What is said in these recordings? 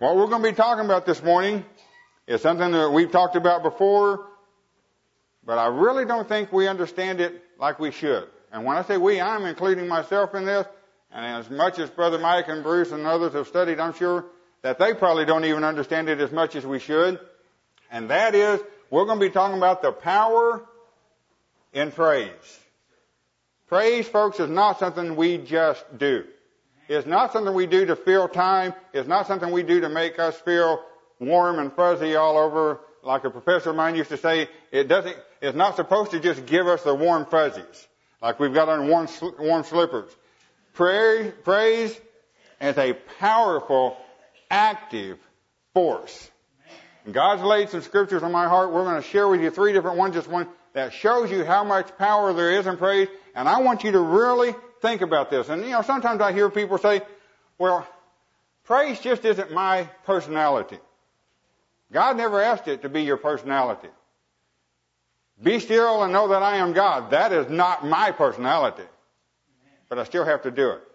What we're going to be talking about this morning is something that we've talked about before, but I really don't think we understand it like we should. And when I say we, I'm including myself in this. And as much as Brother Mike and Bruce and others have studied, I'm sure that they probably don't even understand it as much as we should. And that is, we're going to be talking about the power in praise. Praise, folks, is not something we just do. It's not something we do to fill time. It's not something we do to make us feel warm and fuzzy all over. Like a professor of mine used to say, it's not supposed to just give us the warm fuzzies, like we've got on warm slippers. Praise is a powerful, active force. And God's laid some scriptures on my heart. We're going to share with you 3 different ones, just one that shows you how much power there is in praise. And I want you to really think about this. And, sometimes I hear people say, well, praise just isn't my personality. God never asked it to be your personality. Be still and know that I am God. That is not my personality. But I still have to do it.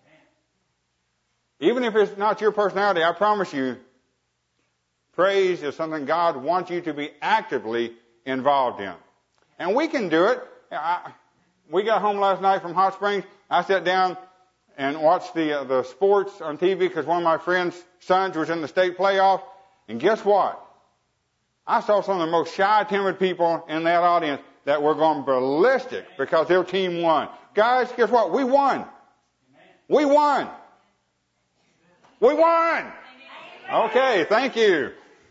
Even if it's not your personality, I promise you, praise is something God wants you to be actively involved in. And we can do it. We got home last night from Hot Springs. I sat down and watched the sports on TV because one of my friend's sons was in the state playoff. And guess what? I saw some of the most shy, timid people in that audience that were going ballistic because their team won. Guys, guess what? We won. We won. We won. Okay, thank you.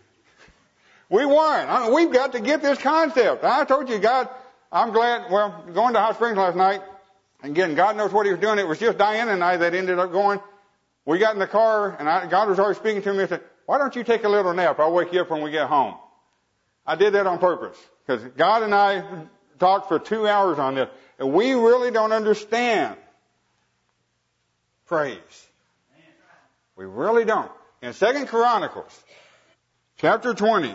We won. We've got to get this concept. I told you, God, I'm glad, going to Hot Springs last night, again, God knows what he was doing. It was just Diana and I that ended up going. We got in the car, and God was already speaking to me and said, why don't you take a little nap? I'll wake you up when we get home. I did that on purpose, because God and I talked for 2 hours on this, and we really don't understand praise. We really don't. In 2 Chronicles, chapter 20,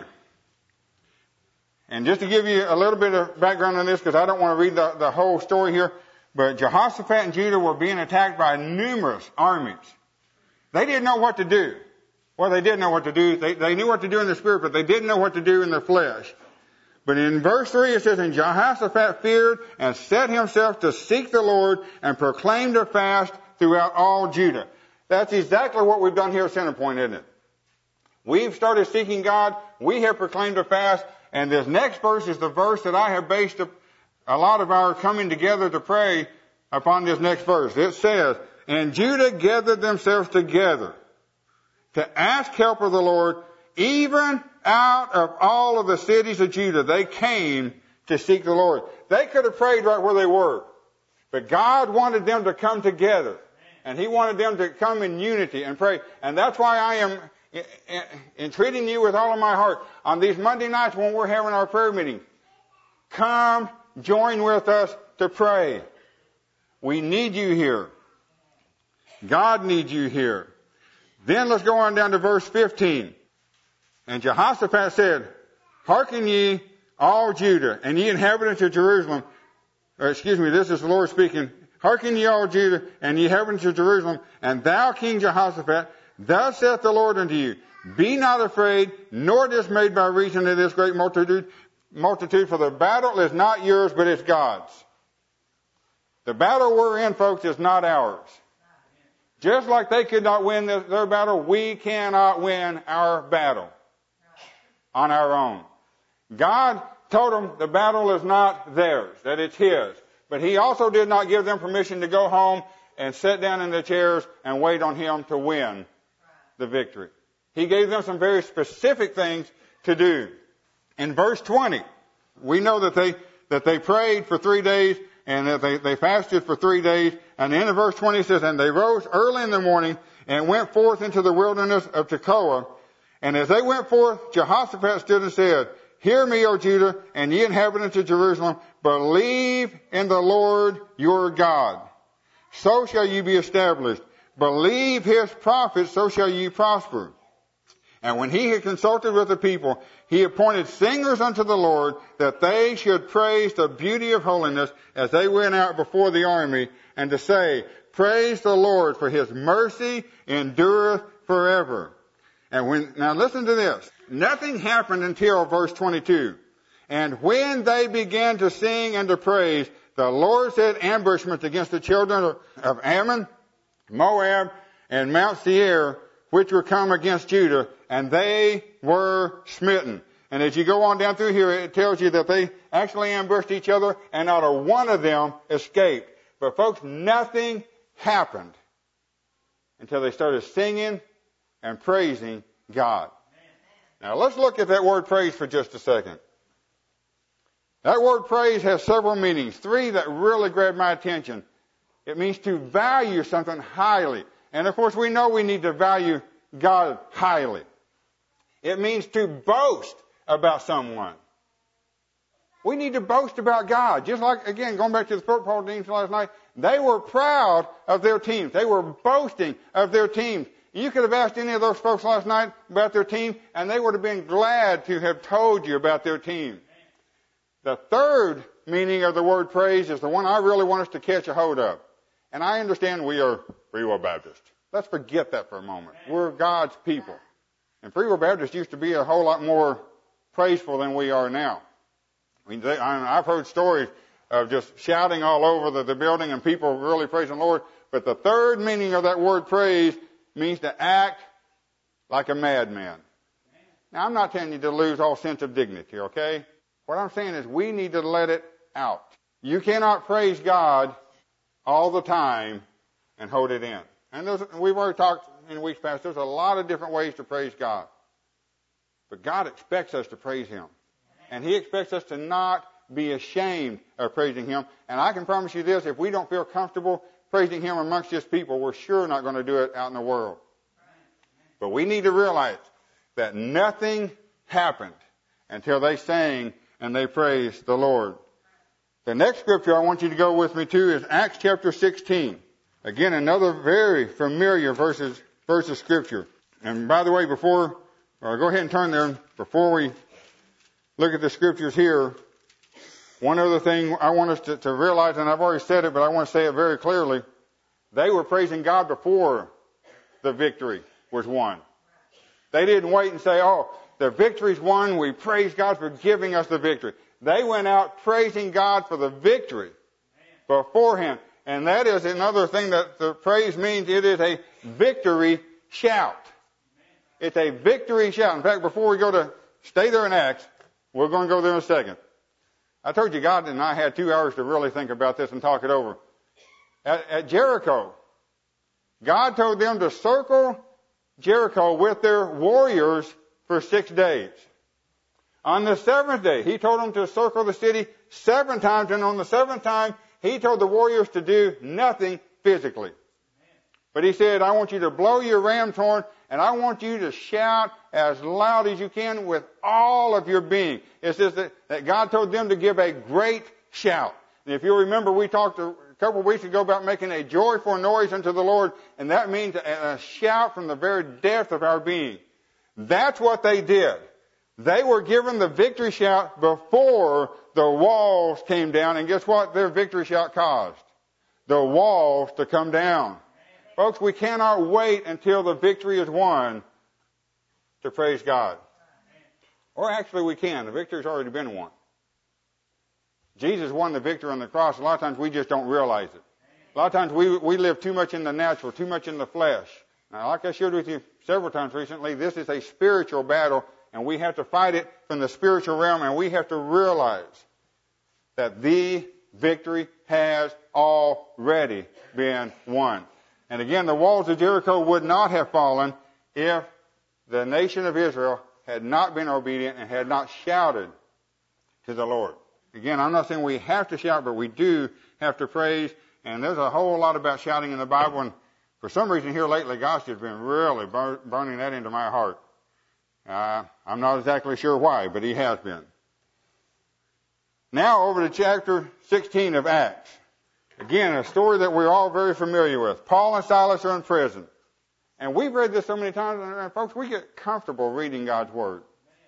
and just to give you a little bit of background on this, because I don't want to read the whole story here, but Jehoshaphat and Judah were being attacked by numerous armies. They didn't know what to do. Well, they did know what to do. They knew what to do in the spirit, but they didn't know what to do in the flesh. But in verse 3 it says, and Jehoshaphat feared and set himself to seek the Lord and proclaimed a fast throughout all Judah. That's exactly what we've done here at Centerpoint, isn't it? We've started seeking God. We have proclaimed a fast. And this next verse is the verse that I have based a lot of our coming together to pray upon this next verse. It says, and Judah gathered themselves together to ask help of the Lord, even out of all of the cities of Judah. They came to seek the Lord. They could have prayed right where they were, but God wanted them to come together, and he wanted them to come in unity and pray. And that's why I am entreating you with all of my heart on these Monday nights when we're having our prayer meeting. Come join with us to pray. We need you here. God needs you here. Then let's go on down to verse 15. And Jehoshaphat said, hearken ye, all Judah, and ye inhabitants of Jerusalem. This is the Lord speaking. Hearken ye, all Judah, and ye inhabitants of Jerusalem, and thou, King Jehoshaphat, thus saith the Lord unto you, be not afraid, nor dismayed by reason of this great multitude, for the battle is not yours, but it's God's. The battle we're in, folks, is not ours. Just like they could not win their battle, we cannot win our battle on our own. God told them the battle is not theirs, that it's his. But he also did not give them permission to go home and sit down in the chairs and wait on him to win the victory. He gave them some very specific things to do. In verse 20, we know that they prayed for 3 days and that they fasted for 3 days. And the end of verse 20 says, and they rose early in the morning and went forth into the wilderness of Tekoa. And as they went forth, Jehoshaphat stood and said, hear me, O Judah, and ye inhabitants of Jerusalem, believe in the Lord your God. So shall you be established. Believe his prophets, so shall ye prosper. And when he had consulted with the people, he appointed singers unto the Lord, that they should praise the beauty of holiness as they went out before the army, and to say, praise the Lord, for his mercy endureth forever. And now listen to this. Nothing happened until verse 22. And when they began to sing and to praise, the Lord set ambushments against the children of Ammon, Moab, and Mount Seir, which were come against Judah, and they were smitten. And as you go on down through here, it tells you that they actually ambushed each other, and not a one of them escaped. But folks, nothing happened until they started singing and praising God. Now let's look at that word praise for just a second. That word praise has several meanings. 3 that really grabbed my attention. It means to value something highly. And of course we know we need to value God highly. It means to boast about someone. We need to boast about God. Just like, again, going back to the football teams last night, they were proud of their teams. They were boasting of their teams. You could have asked any of those folks last night about their team, and they would have been glad to have told you about their team. The third meaning of the word praise is the one I really want us to catch a hold of. And I understand we are Free Will Baptist. Let's forget that for a moment. We're God's people. And Free Will Baptist used to be a whole lot more praiseful than we are now. I've heard stories of just shouting all over the building and people really praising the Lord. But the third meaning of that word praise means to act like a madman. Now, I'm not telling you to lose all sense of dignity, okay? What I'm saying is we need to let it out. You cannot praise God all the time and hold it in. And we've already talked in weeks past, there's a lot of different ways to praise God. But God expects us to praise Him. And He expects us to not be ashamed of praising Him. And I can promise you this, if we don't feel comfortable praising Him amongst His people, we're sure not going to do it out in the world. But we need to realize that nothing happened until they sang and they praised the Lord. The next scripture I want you to go with me to is Acts chapter 16. Again, another very familiar verse of scripture. And by the way, go ahead and turn there. Before we look at the scriptures here, one other thing I want us to realize, and I've already said it, but I want to say it very clearly. They were praising God before the victory was won. They didn't wait and say, oh, the victory's won, we praise God for giving us the victory. They went out praising God for the victory beforehand. And that is another thing that the praise means. It is a victory shout. It's a victory shout. In fact, before we stay there in Acts, we're going to go there in a second. I told you God and I had 2 hours to really think about this and talk it over. At Jericho, God told them to circle Jericho with their warriors for 6 days. On the 7th day, He told them to circle the city 7 times, and on the 7th time, He told the warriors to do nothing physically. But He said, I want you to blow your ram's horn, and I want you to shout as loud as you can with all of your being. It says that God told them to give a great shout. And if you remember, we talked a couple of weeks ago about making a joyful noise unto the Lord, and that means a shout from the very depth of our being. That's what they did. They were given the victory shout before the walls came down, and guess what their victory shout caused? The walls to come down. Folks, we cannot wait until the victory is won to praise God. Or actually we can. The victory's already been won. Jesus won the victory on the cross. A lot of times we just don't realize it. A lot of times we live too much in the natural, too much in the flesh. Now, like I shared with you several times recently, this is a spiritual battle, and we have to fight it from the spiritual realm, and we have to realize that the victory has already been won. And again, the walls of Jericho would not have fallen if the nation of Israel had not been obedient and had not shouted to the Lord. Again, I'm not saying we have to shout, but we do have to praise. And there's a whole lot about shouting in the Bible. And for some reason here lately, God's just been really burning that into my heart. I'm not exactly sure why, but He has been. Now over to chapter 16 of Acts. Again, a story that we're all very familiar with. Paul and Silas are in prison. And we've read this so many times, and folks, we get comfortable reading God's Word.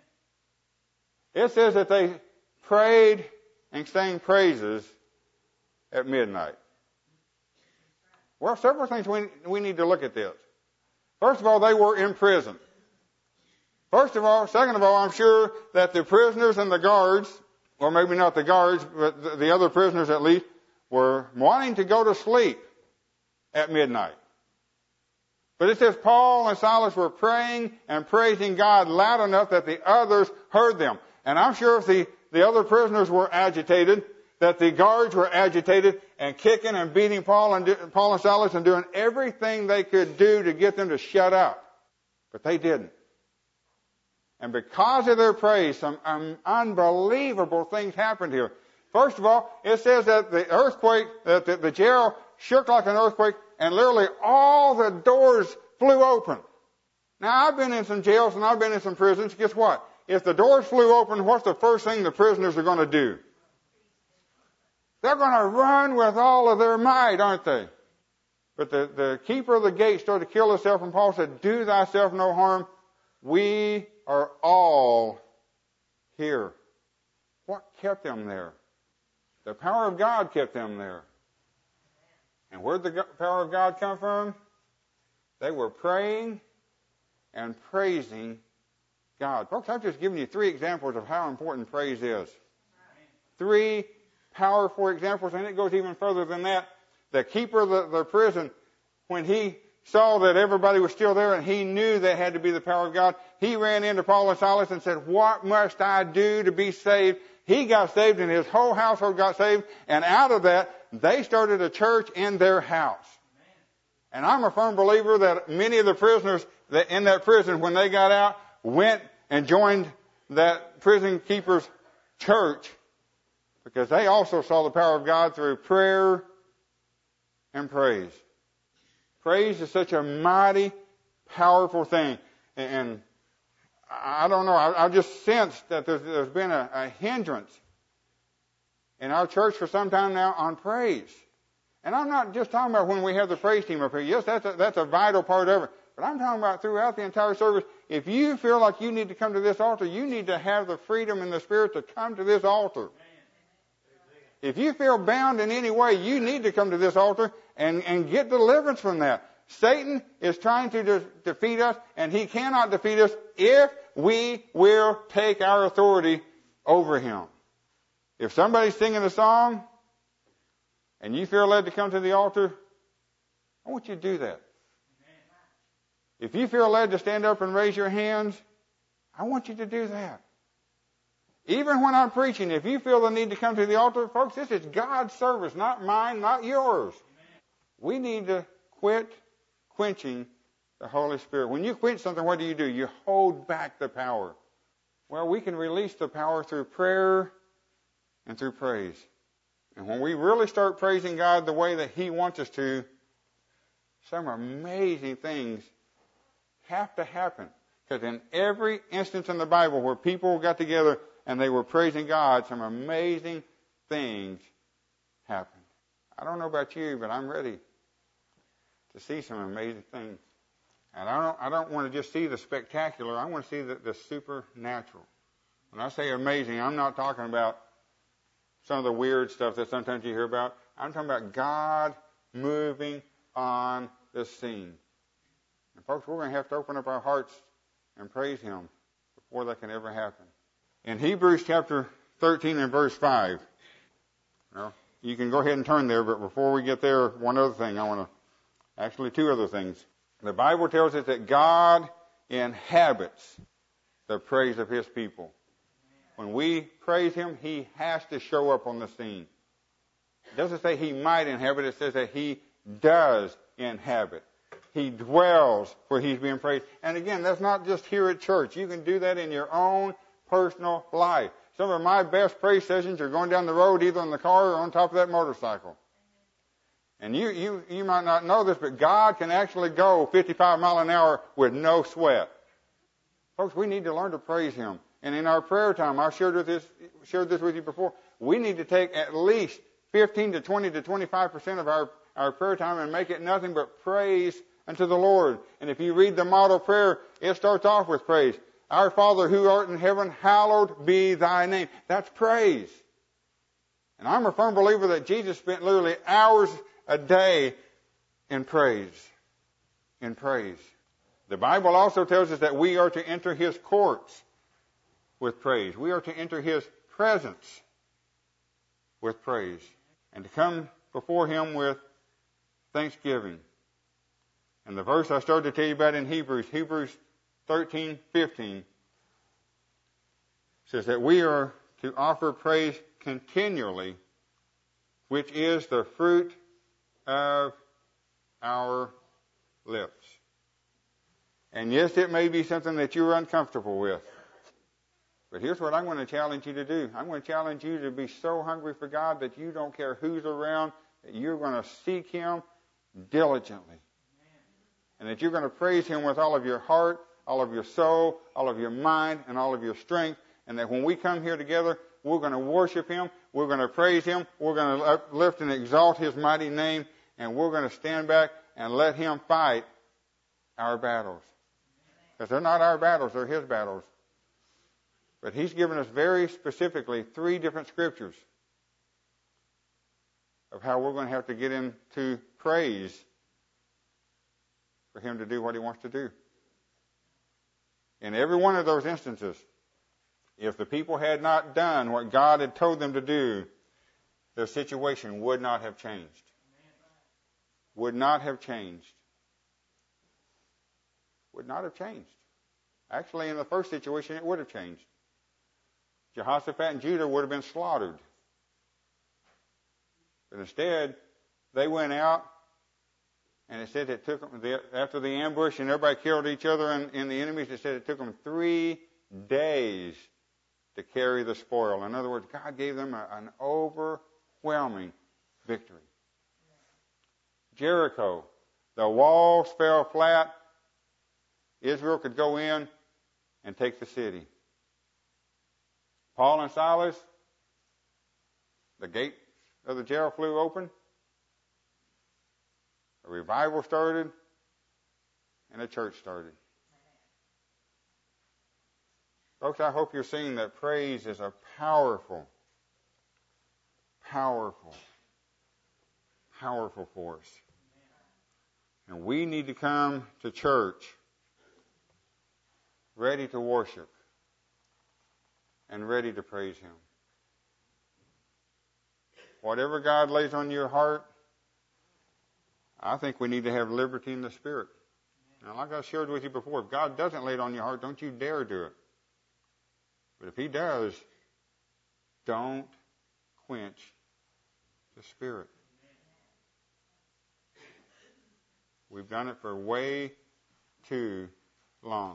It says that they prayed and sang praises at midnight. Well, several things we need to look at this. First of all, they were in prison. First of all, second of all, I'm sure that the prisoners and the guards, or maybe not the guards, but the other prisoners at least, were wanting to go to sleep at midnight. But it says Paul and Silas were praying and praising God loud enough that the others heard them. And I'm sure if the other prisoners were agitated, that the guards were agitated and kicking and beating Paul and Silas and doing everything they could do to get them to shut up. But they didn't. And because of their praise, some unbelievable things happened here. First of all, it says that the earthquake, that the jail shook like an earthquake, and literally all the doors flew open. Now, I've been in some jails and I've been in some prisons. Guess what? If the doors flew open, what's the first thing the prisoners are going to do? They're going to run with all of their might, aren't they? But the keeper of the gate started to kill himself, and Paul said, do thyself no harm. We are all here. What kept them there? The power of God kept them there. And where did the power of God come from? They were praying and praising God. Folks, I've just given you 3 examples of how important praise is. 3 powerful examples, and it goes even further than that. The keeper of the prison, when he saw that everybody was still there and he knew that had to be the power of God, he ran into Paul and Silas and said, what must I do to be saved? He got saved and his whole household got saved, and out of that, they started a church in their house. And I'm a firm believer that many of the prisoners in that prison, when they got out, went and joined that prison keeper's church, because they also saw the power of God through prayer and praise. Praise is such a mighty, powerful thing. And I don't know, I've just sensed that there's been a hindrance in our church for some time now on praise. And I'm not just talking about when we have the praise team up here. Yes, that's a vital part of it. But I'm talking about throughout the entire service. If you feel like you need to come to this altar, you need to have the freedom in the Spirit to come to this altar. If you feel bound in any way, you need to come to this altar and get deliverance from that. Satan is trying to defeat us, and he cannot defeat us if we will take our authority over him. If somebody's singing a song and you feel led to come to the altar, I want you to do that. If you feel led to stand up and raise your hands, I want you to do that. Even when I'm preaching, if you feel the need to come to the altar, folks, this is God's service, not mine, not yours. We need to quit quenching the Holy Spirit. When you quench something, what do? You hold back the power. Well, we can release the power through prayer and through praise. And when we really start praising God the way that He wants us to, some amazing things have to happen. Because in every instance in the Bible where people got together and they were praising God, some amazing things happened. I don't know about you, but I'm ready to see some amazing things. And I don't want to just see the spectacular. I want to see the supernatural. When I say amazing, I'm not talking about some of the weird stuff that sometimes you hear about. I'm talking about God moving on the scene. And folks, we're going to have to open up our hearts and praise Him before that can ever happen. In Hebrews chapter 13 and verse 5, well, you can go ahead and turn there, but before we get there, one other thing actually two other things. The Bible tells us that God inhabits the praise of His people. When we praise Him, He has to show up on the scene. It doesn't say He might inhabit, it says that He does inhabit. He dwells where He's being praised. And again, that's not just here at church. You can do that in your own personal life. Some of my best praise sessions are going down the road, either in the car or on top of that motorcycle. And you might not know this, but God can actually go 55 miles an hour with no sweat. Folks, we need to learn to praise Him. And in our prayer time, I've shared this with you before, we need to take at least 15 to 20 to 25% of our prayer time and make it nothing but praise unto the Lord. And if you read the model prayer, it starts off with praise. Our Father who art in heaven, hallowed be thy name. That's praise. And I'm a firm believer that Jesus spent literally hours a day in praise. In praise. The Bible also tells us that we are to enter His courts with praise. We are to enter His presence with praise. And to come before Him with thanksgiving. And the verse I started to tell you about in Hebrews 13:15, says that we are to offer praise continually, which is the fruit of our lips. And yes, it may be something that you're uncomfortable with. But here's what I'm going to challenge you to do. I'm going to challenge you to be so hungry for God that you don't care who's around, that you're going to seek Him diligently. And that you're going to praise Him with all of your heart, all of your soul, all of your mind, and all of your strength. And that when we come here together, we're going to worship Him, we're going to praise Him, we're going to uplift and exalt His mighty name, and we're going to stand back and let Him fight our battles. Because they're not our battles, they're His battles. But He's given us very specifically 3 different scriptures of how we're going to have to get into praise for Him to do what He wants to do. In every one of those instances, if the people had not done what God had told them to do, their situation would not have changed. Would not have changed. Would not have changed. Actually, in the first situation, it would have changed. Jehoshaphat and Judah would have been slaughtered. But instead, they went out, and it said it took them, after the ambush and everybody killed each other and the enemies, it said it took them 3 days to carry the spoil. In other words, God gave them an overwhelming victory. Jericho, the walls fell flat. Israel could go in and take the city. Paul and Silas, the gate of the jail flew open. A revival started, and a church started. Folks, I hope you're seeing that praise is a powerful, powerful, powerful force. And we need to come to church ready to worship and ready to praise Him. Whatever God lays on your heart, I think we need to have liberty in the Spirit. Now, like I shared with you before, if God doesn't lay it on your heart, don't you dare do it. But if He does, don't quench the Spirit. We've done it for way too long.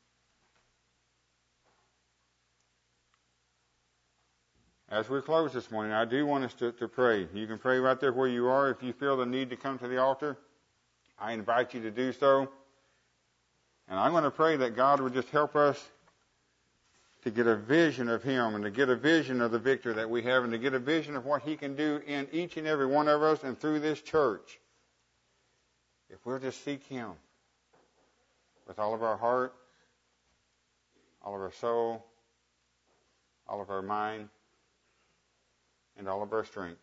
As we close this morning, I do want us to pray. You can pray right there where you are. If you feel the need to come to the altar, I invite you to do so. And I'm going to pray that God would just help us to get a vision of Him and to get a vision of the victory that we have and to get a vision of what He can do in each and every one of us and through this church. If we'll just seek Him with all of our heart, all of our soul, all of our mind, and all of our strength.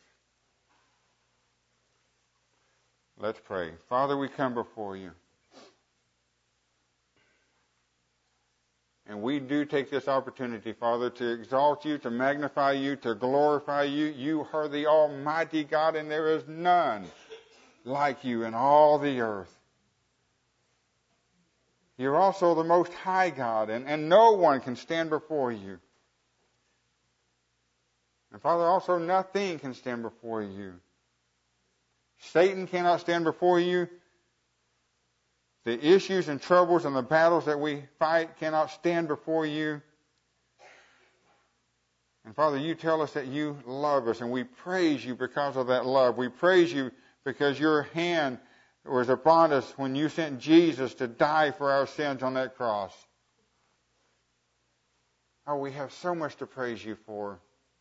Let's pray. Father, we come before You. And we do take this opportunity, Father, to exalt You, to magnify You, to glorify You. You are the Almighty God, and there is none like You in all the earth. You're also the Most High God, and no one can stand before You. And Father, also nothing can stand before You. Satan cannot stand before You. The issues and troubles and the battles that we fight cannot stand before You. And Father, You tell us that You love us, and we praise You because of that love. We praise You because Your hand was upon us when You sent Jesus to die for our sins on that cross. Oh, we have so much to praise You for.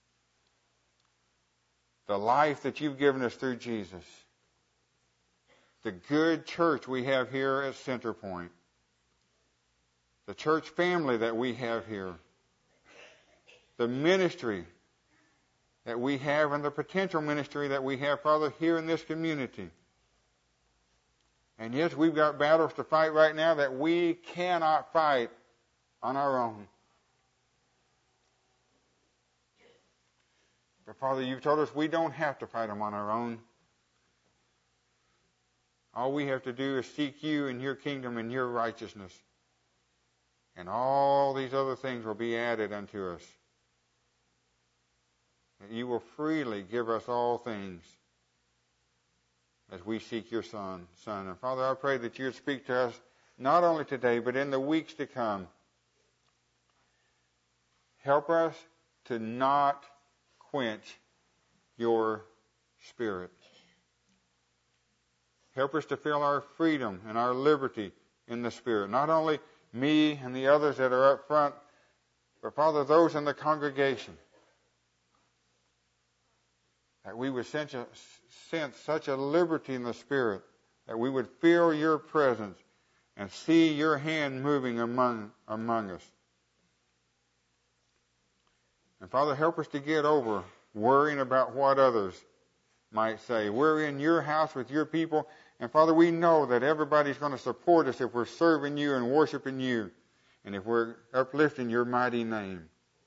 The life that You've given us through Jesus. The good church we have here at Center Point. The church family that we have here. The ministry that we have and the potential ministry that we have, Father, here in this community. And yes, we've got battles to fight right now that we cannot fight on our own. But Father, you've told us we don't have to fight them on our own. All we have to do is seek you and your kingdom and your righteousness. And all these other things will be added unto us. That you will freely give us all things as we seek your Son. And Father, I pray that you would speak to us not only today, but in the weeks to come. Help us to not quench your Spirit. Help us to feel our freedom and our liberty in the Spirit. Not only me and the others that are up front, but Father, those in the congregation. That we would sense such a liberty in the Spirit, that we would feel your presence and see your hand moving among us. And Father, help us to get over worrying about what others might say. We're in your house with your people, and Father, we know that everybody's going to support us if we're serving you and worshiping you, and if we're uplifting your mighty name.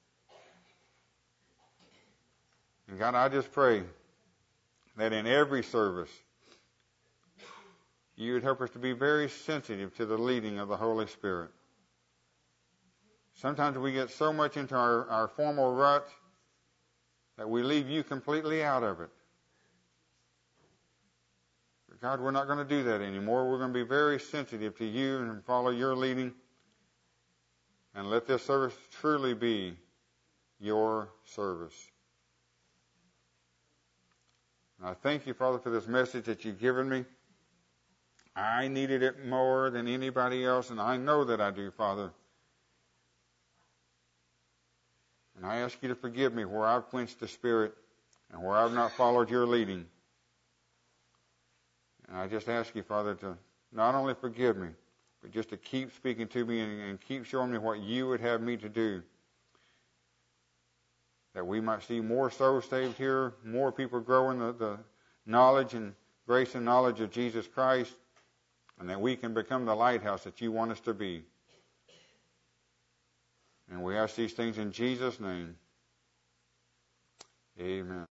And God, I just pray that in every service, you would help us to be very sensitive to the leading of the Holy Spirit. Sometimes we get so much into our formal rut that we leave you completely out of it. But God, we're not going to do that anymore. We're going to be very sensitive to you and follow your leading. And let this service truly be your service. And I thank you, Father, for this message that you've given me. I needed it more than anybody else, and I know that I do, Father. And I ask you to forgive me where I've quenched the Spirit and where I've not followed your leading. And I just ask you, Father, to not only forgive me, but just to keep speaking to me and keep showing me what you would have me to do. That we might see more souls saved here, more people grow in the knowledge and grace and knowledge of Jesus Christ, and that we can become the lighthouse that you want us to be. And we ask these things in Jesus' name. Amen.